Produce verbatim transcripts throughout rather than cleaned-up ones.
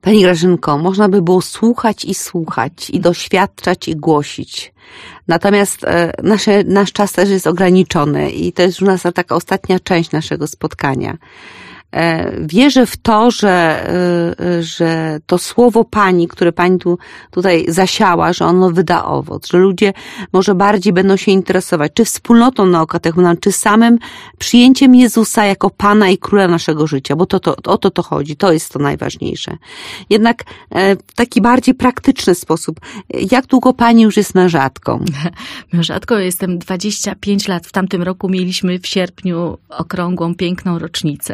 Pani Grażynko, można by było słuchać i słuchać, i doświadczać, i głosić. Natomiast e, nasze, nasz czas też jest ograniczony i to jest już nasza taka ostatnia część naszego spotkania. E, wierzę w to, że, e, że to słowo Pani, które Pani tu, tutaj zasiała, że ono wyda owoc, że ludzie może bardziej będą się interesować, czy wspólnotą naukatechumeniczną, czy samym przyjęciem Jezusa jako Pana i Króla naszego życia, bo to, to, o to to chodzi, to jest to najważniejsze. Jednak e, w taki bardziej praktyczny sposób, jak długo Pani już jest mężatką? Mężatką jestem dwadzieścia pięć lat. W tamtym roku mieliśmy w sierpniu okrągłą, piękną rocznicę.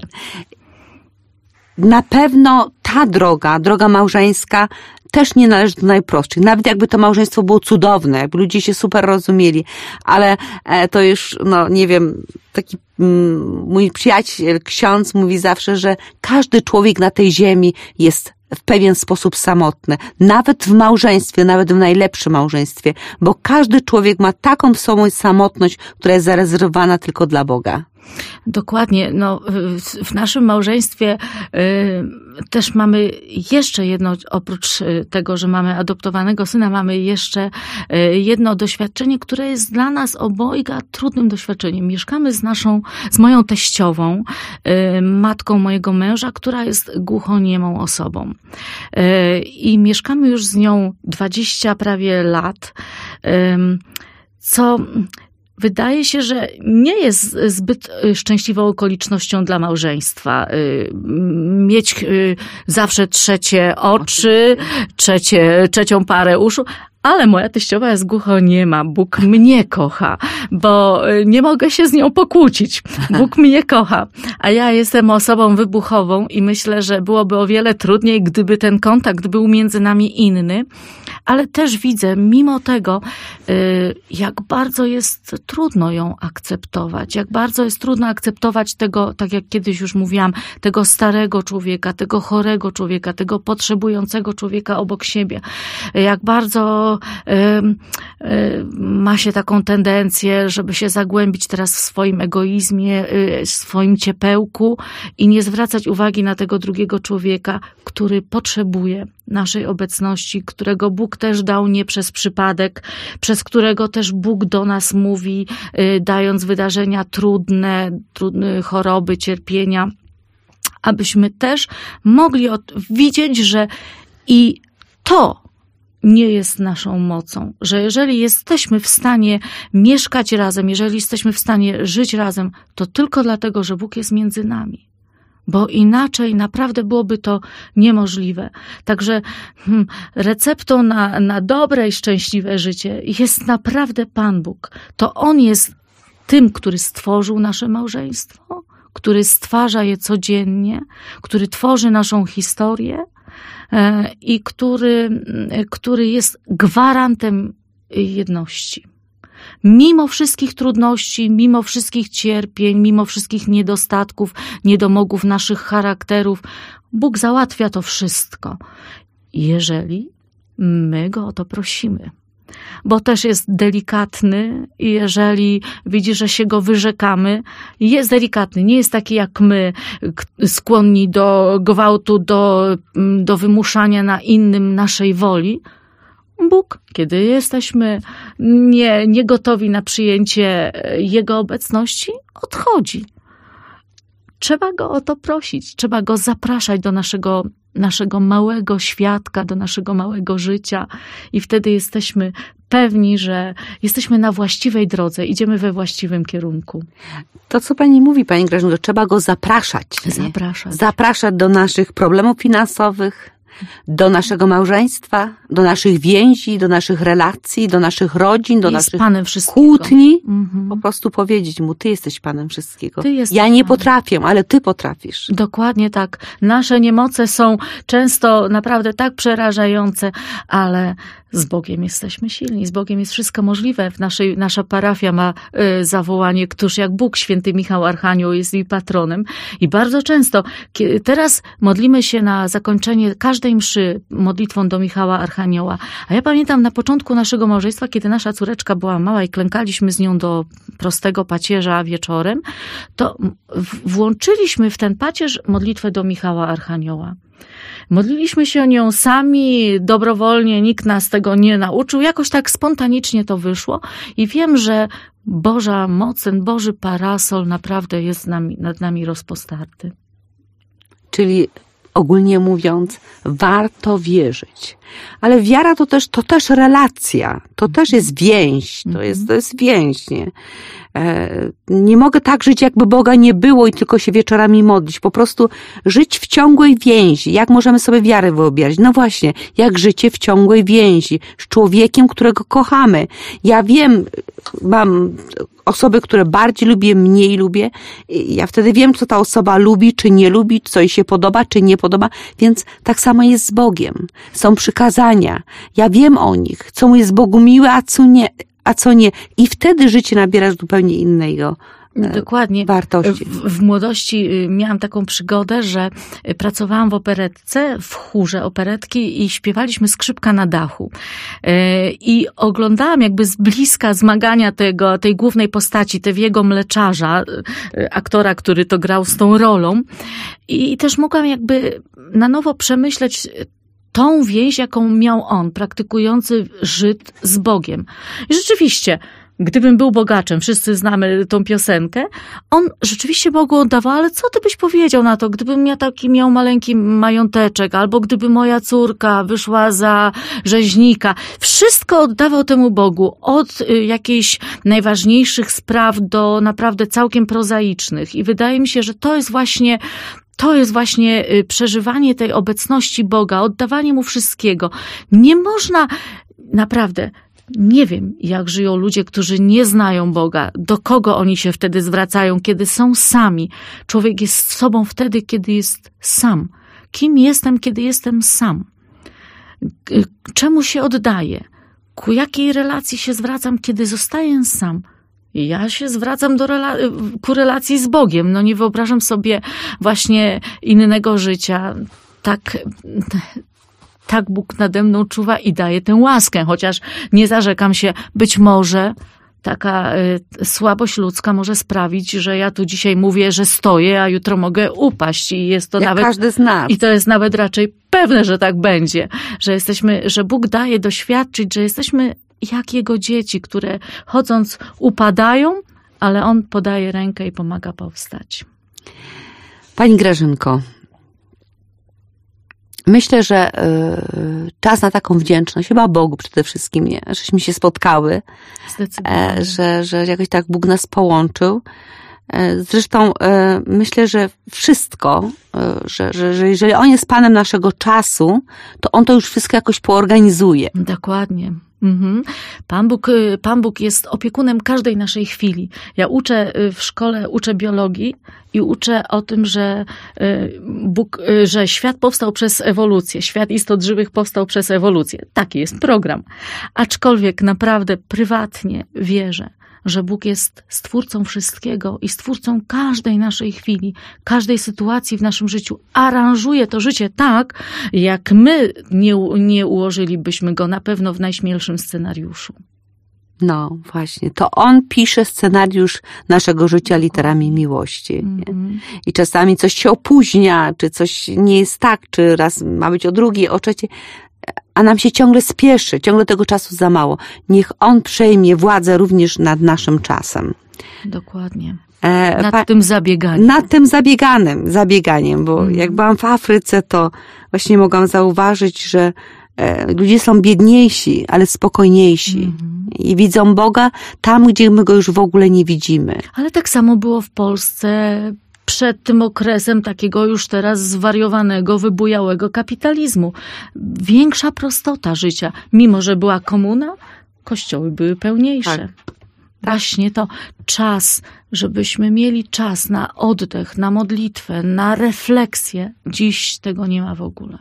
Na pewno ta droga, droga małżeńska też nie należy do najprostszych. Nawet jakby to małżeństwo było cudowne, jakby ludzie się super rozumieli, ale to już, no nie wiem, taki mój przyjaciel, ksiądz mówi zawsze, że każdy człowiek na tej ziemi jest w pewien sposób samotny. Nawet w małżeństwie, nawet w najlepszym małżeństwie, bo każdy człowiek ma taką w sobie samotność, która jest zarezerwowana tylko dla Boga. Dokładnie. No, w naszym małżeństwie y, też mamy jeszcze jedno, oprócz tego, że mamy adoptowanego syna, mamy jeszcze y, jedno doświadczenie, które jest dla nas obojga trudnym doświadczeniem. Mieszkamy z naszą, z moją teściową, y, matką mojego męża, która jest głuchoniemą osobą. Y, I mieszkamy już z nią dwadzieścia prawie lat, y, co... Wydaje się, że nie jest zbyt szczęśliwą okolicznością dla małżeństwa. Mieć zawsze trzecie oczy, trzecie, trzecią parę uszu. Ale moja teściowa jest głuchoniema. Bóg mnie kocha, bo nie mogę się z nią pokłócić. Bóg mnie kocha, a ja jestem osobą wybuchową i myślę, że byłoby o wiele trudniej, gdyby ten kontakt był między nami inny. Ale też widzę, mimo tego, jak bardzo jest trudno ją akceptować, jak bardzo jest trudno akceptować tego, tak jak kiedyś już mówiłam, tego starego człowieka, tego chorego człowieka, tego potrzebującego człowieka obok siebie. Jak bardzo ma się taką tendencję, żeby się zagłębić teraz w swoim egoizmie, w swoim ciepełku i nie zwracać uwagi na tego drugiego człowieka, który potrzebuje naszej obecności, którego Bóg też dał nie przez przypadek, przez którego też Bóg do nas mówi, dając wydarzenia trudne, trudne choroby, cierpienia, abyśmy też mogli widzieć, że i to nie jest naszą mocą, że jeżeli jesteśmy w stanie mieszkać razem, jeżeli jesteśmy w stanie żyć razem, to tylko dlatego, że Bóg jest między nami. Bo inaczej naprawdę byłoby to niemożliwe. Także hmm, receptą na, na dobre i szczęśliwe życie jest naprawdę Pan Bóg. To On jest tym, który stworzył nasze małżeństwo, który stwarza je codziennie, który tworzy naszą historię, i który, który jest gwarantem jedności. Mimo wszystkich trudności, mimo wszystkich cierpień, mimo wszystkich niedostatków, niedomogów naszych charakterów, Bóg załatwia to wszystko, jeżeli my Go o to prosimy. Bo też jest delikatny i jeżeli widzi, że się go wyrzekamy, jest delikatny, nie jest taki jak my, skłonni do gwałtu, do, do wymuszania na innym naszej woli. Bóg, kiedy jesteśmy nie, nie gotowi na przyjęcie Jego obecności, odchodzi. Trzeba Go o to prosić, trzeba Go zapraszać do naszego naszego małego świadka, do naszego małego życia i wtedy jesteśmy pewni, że jesteśmy na właściwej drodze, idziemy we właściwym kierunku. To, co Pani mówi, Pani Grażynko, trzeba Go zapraszać. Zapraszać. Zapraszać do naszych problemów finansowych, do naszego małżeństwa, do naszych więzi, do naszych relacji, do naszych rodzin, do I naszych Panem wszystkiego. Kłótni. Mhm. Po prostu powiedzieć Mu, Ty jesteś Panem wszystkiego. Ty jesteś ja nie Panem. potrafię, ale Ty potrafisz. Dokładnie tak. Nasze niemoce są często naprawdę tak przerażające, ale z Bogiem jesteśmy silni, z Bogiem jest wszystko możliwe. W naszej, nasza parafia ma y, zawołanie, któż jak Bóg, święty Michał Archanioł jest jej patronem i bardzo często, kiedy, teraz modlimy się na zakończenie każdej mszy modlitwą do Michała Archanioła, a ja pamiętam na początku naszego małżeństwa, kiedy nasza córeczka była mała i klękaliśmy z nią do prostego pacierza wieczorem, to w, włączyliśmy w ten pacierz modlitwę do Michała Archanioła. Modliliśmy się o nią sami, dobrowolnie, nikt nas tego nie nauczył. Jakoś tak spontanicznie to wyszło i wiem, że Boża moc, ten Boży parasol naprawdę jest z nami, nad nami rozpostarty. Czyli ogólnie mówiąc, warto wierzyć. Ale wiara to też, to też relacja, to też jest więź, to jest, to jest więź, nie? Nie mogę tak żyć, jakby Boga nie było i tylko się wieczorami modlić. Po prostu żyć w ciągłej więzi. Jak możemy sobie wiarę wyobrazić? No właśnie, jak życie w ciągłej więzi z człowiekiem, którego kochamy. Ja wiem, mam osoby, które bardziej lubię, mniej lubię. Ja wtedy wiem, co ta osoba lubi, czy nie lubi, co jej się podoba, czy nie podoba. Więc tak samo jest z Bogiem. Są przykazania. Ja wiem o nich, co mu jest Bogu miłe, a co nie. a co nie. I wtedy życie nabiera zupełnie innego Dokładnie. wartości. W, w młodości miałam taką przygodę, że pracowałam w operetce, w chórze operetki i śpiewaliśmy Skrzypka na dachu. I oglądałam jakby z bliska zmagania tego, tej głównej postaci, Tewiego Mleczarza, aktora, który to grał z tą rolą. I też mogłam jakby na nowo przemyśleć tą więź, jaką miał on, praktykujący Żyd z Bogiem. I rzeczywiście, gdybym był bogaczem, wszyscy znamy tą piosenkę, on rzeczywiście Bogu oddawał, ale co ty byś powiedział na to, gdybym ja taki miał maleńki mająteczek, albo gdyby moja córka wyszła za rzeźnika. Wszystko oddawał temu Bogu, od jakichś najważniejszych spraw do naprawdę całkiem prozaicznych. I wydaje mi się, że to jest właśnie To jest właśnie przeżywanie tej obecności Boga, oddawanie Mu wszystkiego. Nie można, naprawdę, nie wiem, jak żyją ludzie, którzy nie znają Boga, do kogo oni się wtedy zwracają, kiedy są sami. Człowiek jest sobą wtedy, kiedy jest sam. Kim jestem, kiedy jestem sam? Czemu się oddaję? Ku jakiej relacji się zwracam, kiedy zostaję sam? Ja się zwracam do rela- ku relacji z Bogiem. No nie wyobrażam sobie właśnie innego życia. Tak, tak Bóg nade mną czuwa i daje tę łaskę. Chociaż nie zarzekam się, być może taka y, słabość ludzka może sprawić, że ja tu dzisiaj mówię, że stoję, a jutro mogę upaść. I jest to Jak nawet, każdy z nas. I to jest nawet raczej pewne, że tak będzie. Że jesteśmy, że Bóg daje doświadczyć, że jesteśmy jak Jego dzieci, które chodząc upadają, ale On podaje rękę i pomaga powstać. Pani Grażynko, myślę, że y, czas na taką wdzięczność, chyba Bogu przede wszystkim, nie? Żeśmy się spotkały, e, że, że jakoś tak Bóg nas połączył. E, zresztą e, myślę, że wszystko, e, że, że, że jeżeli On jest Panem naszego czasu, to On to już wszystko jakoś poorganizuje. Dokładnie. Mhm. Pan Bóg, Pan Bóg jest opiekunem każdej naszej chwili. Ja uczę w szkole, uczę biologii i uczę o tym, że Bóg, że świat powstał przez ewolucję. Świat istot żywych powstał przez ewolucję. Taki jest program. Aczkolwiek naprawdę prywatnie wierzę, że Bóg jest stwórcą wszystkiego i stwórcą każdej naszej chwili, każdej sytuacji w naszym życiu. Aranżuje to życie tak, jak my nie, nie ułożylibyśmy go na pewno w najśmielszym scenariuszu. No właśnie, to On pisze scenariusz naszego życia literami miłości. Mm-hmm. I czasami coś się opóźnia, czy coś nie jest tak, czy raz ma być o drugiej, o trzeciej, a nam się ciągle spieszy, ciągle tego czasu za mało. Niech On przejmie władzę również nad naszym czasem. Dokładnie. E, nad pa- tym zabieganiem. Nad tym zabieganem, zabieganiem, bo mm. jak byłam w Afryce, to właśnie mogłam zauważyć, że e, ludzie są biedniejsi, ale spokojniejsi. Mm. I widzą Boga tam, gdzie my Go już w ogóle nie widzimy. Ale tak samo było w Polsce przed tym okresem takiego już teraz zwariowanego, wybujałego kapitalizmu. Większa prostota życia. Mimo że była komuna, kościoły były pełniejsze. Tak. Właśnie to czas, żebyśmy mieli czas na oddech, na modlitwę, na refleksję. Dziś tego nie ma w ogóle.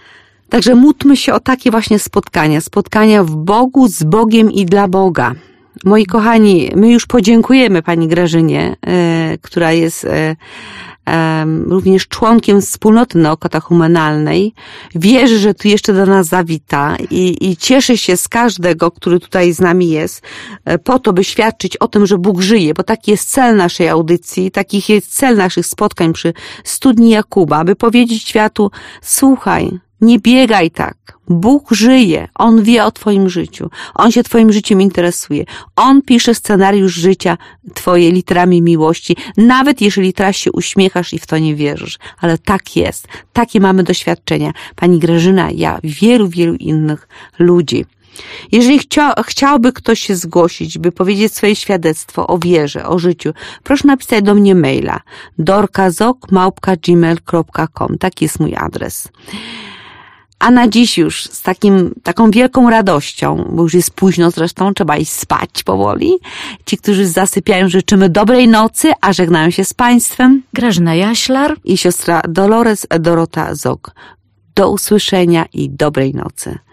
Także módlmy się o takie właśnie spotkania. Spotkania w Bogu, z Bogiem i dla Boga. Moi kochani, my już podziękujemy pani Grażynie, e, która jest e, e, również członkiem wspólnoty neokatachumenalnej. Wierzę, że tu jeszcze do nas zawita i, i cieszę się z każdego, który tutaj z nami jest, e, po to, by świadczyć o tym, że Bóg żyje, bo taki jest cel naszej audycji, taki jest cel naszych spotkań przy Studni Jakuba, by powiedzieć światu, słuchaj, nie biegaj tak. Bóg żyje. On wie o twoim życiu. On się twoim życiem interesuje. On pisze scenariusz życia twoje literami miłości, nawet jeżeli teraz się uśmiechasz i w to nie wierzysz. Ale tak jest. Takie mamy doświadczenia. Pani Grażyna, ja, wielu, wielu innych ludzi. Jeżeli chcia, chciałby ktoś się zgłosić, by powiedzieć swoje świadectwo o wierze, o życiu, proszę napisać do mnie maila dorkazok małpka gmail kropka com. Taki jest mój adres. A na dziś już z takim, taką wielką radością, bo już jest późno zresztą, trzeba iść spać powoli. Ci, którzy zasypiają, życzymy dobrej nocy, a żegnają się z Państwem Grażyna Jaślar i siostra Dolores Dorota Zok. Do usłyszenia i dobrej nocy.